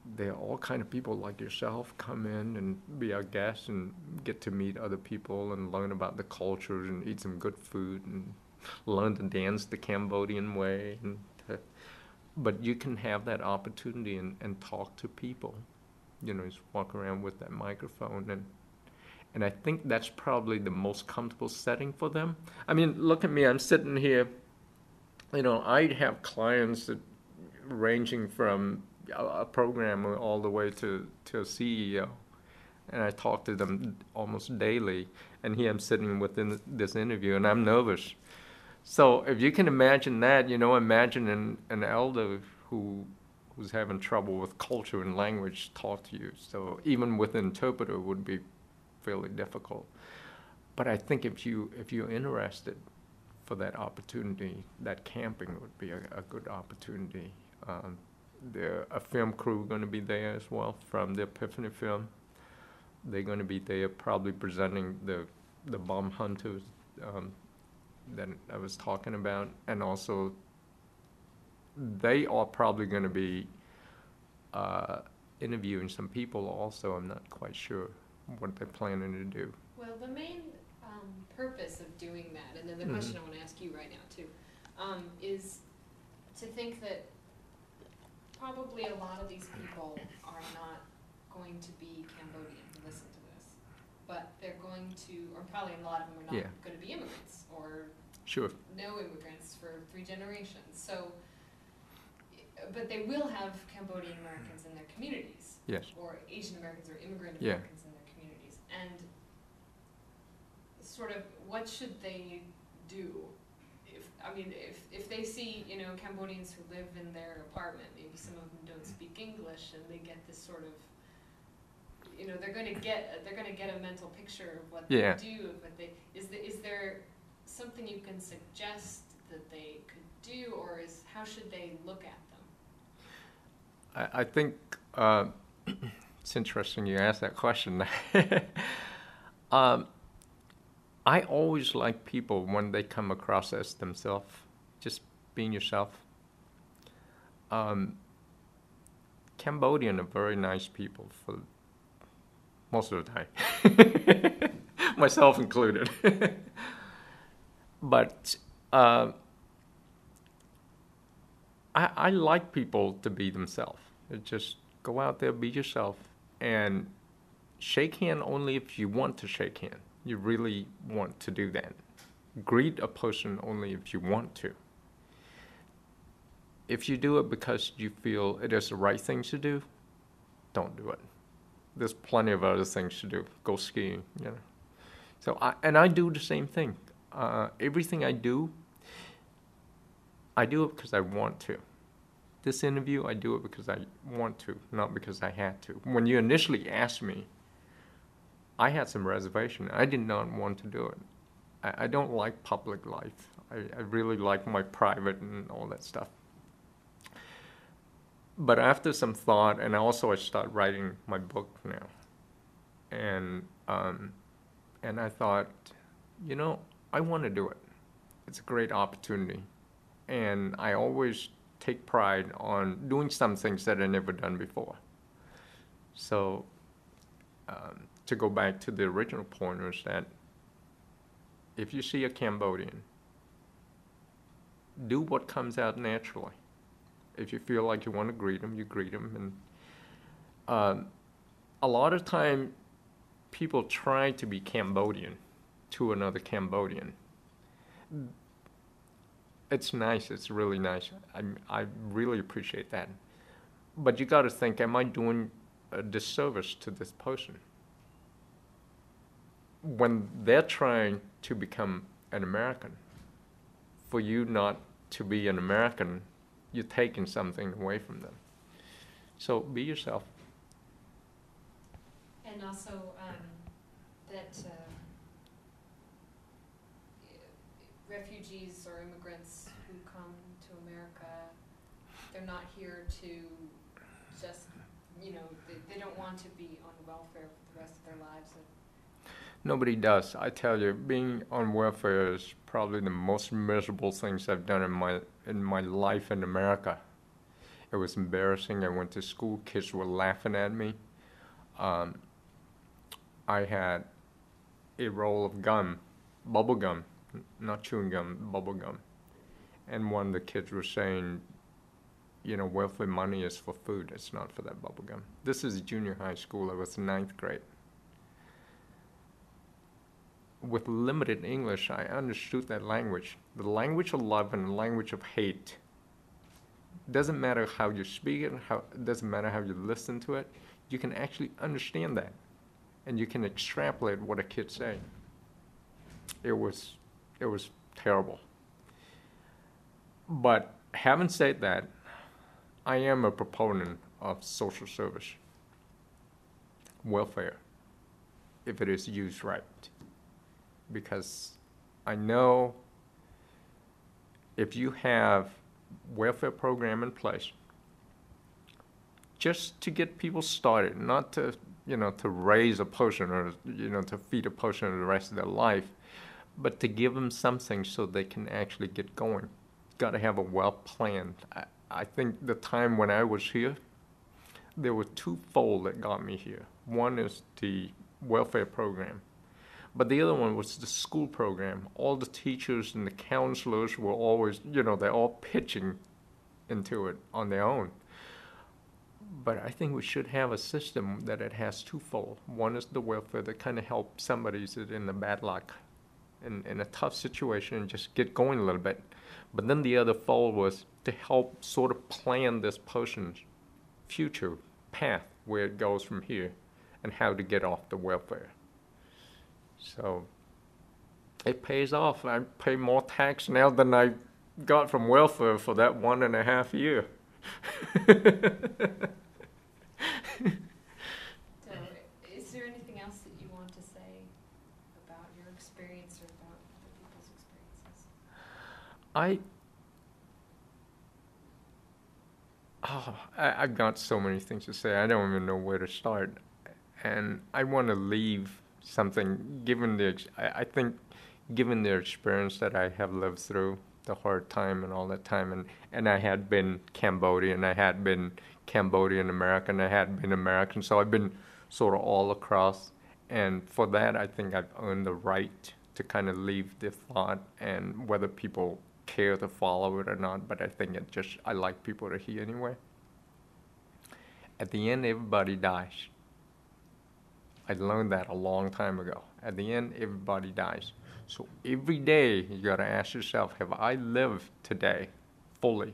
there are all kind of people like yourself come in and be our guests and get to meet other people and learn about the culture and eat some good food and learn to dance the Cambodian way. And to, but you can have that opportunity and, and talk to people. You know, just walk around with that microphone. And and I think that's probably the most comfortable setting for them. I mean, look at me. I'm sitting here. You know, I have clients that ranging from a, a programmer all the way to, to a C E O. And I talk to them almost daily. And here I'm sitting within this interview, and I'm nervous. So if you can imagine that, you know, imagine an, an elder who who's having trouble with culture and language talk to you. So even with an interpreter would be fairly difficult. But I think if you if you're interested for that opportunity, that camping would be a, a good opportunity. Um, there a film crew going to be there as well from the Epiphany film. They're going to be there probably presenting the the bomb hunters um, that I was talking about, and also they are probably going to be uh, interviewing some people also. I'm not quite sure what they're planning to do. Well, the main um, purpose of doing that, and then the Mhm. question I want to ask you right now too, um, is to think that probably a lot of these people are not going to be Cambodian who listen to this, but they're going to, or probably a lot of them are not Yeah. going to be immigrants or Sure. no immigrants for three generations. So, but they will have Cambodian Americans in their communities, Yes. or Asian Americans or immigrant Yeah. Americans in their communities. And sort of, what should they do? If, I mean, if, if they see, you know, Cambodians who live in their apartment, maybe some of them don't speak English, and they get this sort of, you know, they're going to get, they're going to get a mental picture of what Yeah. they do, but they, is, the, is there something you can suggest that they could do, or is, how should they look at them? I, I think uh, it's interesting you asked that question. um, I always like people when they come across as themselves, just being yourself. Um, Cambodian are very nice people for most of the time, myself included. But uh, I, I like people to be themselves. Just go out there, be yourself, and shake hand only if you want to shake hand. You really want to do that. Greet a person only if you want to. If you do it because you feel it is the right thing to do, don't do it. There's plenty of other things to do. Go skiing, you know. So I, and I do the same thing. Uh, everything I do, I do it because I want to. This interview, I do it because I want to, not because I had to. When you initially asked me, I had some reservation. I did not want to do it. I, I don't like public life. I, I really like my private and all that stuff. But after some thought, and also I started writing my book now, and um, and I thought, you know, I want to do it. It's a great opportunity, and I always take pride on doing some things that I've never done before. So um, to go back to the original point was that if you see a Cambodian, do what comes out naturally. If you feel like you want to greet them, you greet them. And um, a lot of time, people try to be Cambodian to another Cambodian. It's nice. It's really nice. I I really appreciate that. But you got to think, am I doing a disservice to this person? When they're trying to become an American, for you not to be an American, you're taking something away from them. So be yourself. And also um, that uh, refugees or immigrants who come to America, they're not here to just, you know, they, they don't want to be on welfare for the rest of their lives. Nobody does. I tell you, being on welfare is probably the most miserable things I've done in my in my life in America. It was embarrassing. I went to school, kids were laughing at me. Um, I had a roll of gum, bubble gum, n- not chewing gum, bubble gum. And one of the kids was saying, you know, welfare money is for food, it's not for that bubble gum. This is junior high school, I was in ninth grade. With limited English, I understood that language. The language of love and the language of hate. Doesn't matter how you speak it, how, it doesn't matter how you listen to it, you can actually understand that. And you can extrapolate what a kid's saying. It was, it was terrible. But having said that, I am a proponent of social service, welfare, if it is used right. Because I know if you have welfare program in place, just to get people started, not to, you know, to raise a person or, you know, to feed a person the rest of their life, but to give them something so they can actually get going. Got to have a well planned. I, I think the time when I was here, there were twofold that got me here. One is the welfare program, but the other one was the school program. All the teachers and the counselors were always, you know, they're all pitching into it on their own. But I think we should have a system that it has twofold. One is the welfare that kind of helps somebody who's in the bad luck, in, in a tough situation, and just get going a little bit. But then the other fold was to help sort of plan this person's future path, where it goes from here, and how to get off the welfare. So it pays off. I pay more tax now than I got from welfare for that one and a half year. So, is there anything else that you want to say about your experience or about other people's experiences? I, oh, I, I've got so many things to say. I don't even know where to start. And I want to leave something, given the, ex- I, I think, given the experience that I have lived through, the hard time and all that time, and, and I had been Cambodian, I had been Cambodian American, I had been American, so I've been sort of all across. And for that, I think I've earned the right to kind of leave the thought, and whether people care to follow it or not, but I think it just, I like people to hear anyway. At the end, everybody dies. I learned that a long time ago. At the end, everybody dies. So every day, you gotta ask yourself, have I lived today fully?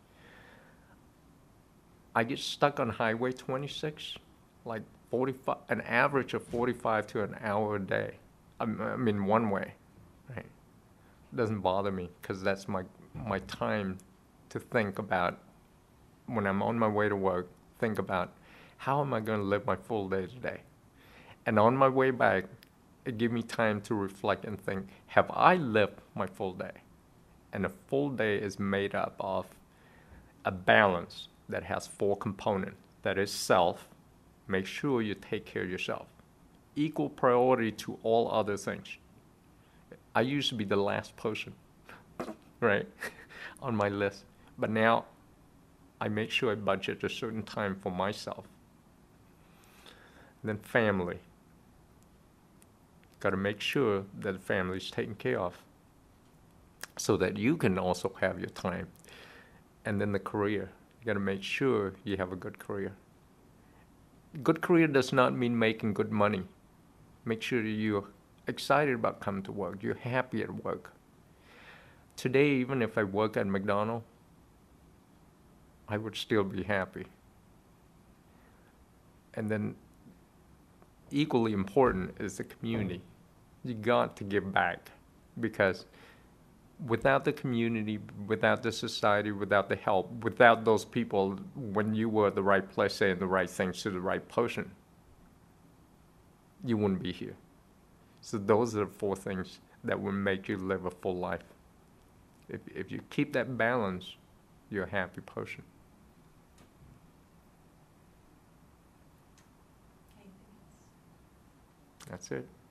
I get stuck on Highway twenty-six, like forty-five, an average of forty-five to an hour a day. I mean, one way, right? Doesn't bother me, because that's my, my time to think about, when I'm on my way to work, think about, how am I gonna live my full day today? And on my way back, it gives me time to reflect and think, have I lived my full day? And a full day is made up of a balance that has four components. That is self. Make sure you take care of yourself. Equal priority to all other things. I used to be the last person, right, on my list. But now I make sure I budget a certain time for myself. And then family. Got to make sure that the family is taken care of so that you can also have your time. And then the career. You got to make sure you have a good career. Good career does not mean making good money. Make sure you're excited about coming to work. You're happy at work. Today, even if I work at McDonald's, I would still be happy. And then equally important is the community. You got to give back, because without the community, without the society, without the help, without those people, when you were at the right place saying the right things to the right person, you wouldn't be here. So those are the four things that will make you live a full life. If, if you keep that balance, you're a happy person. Anything else? That's it.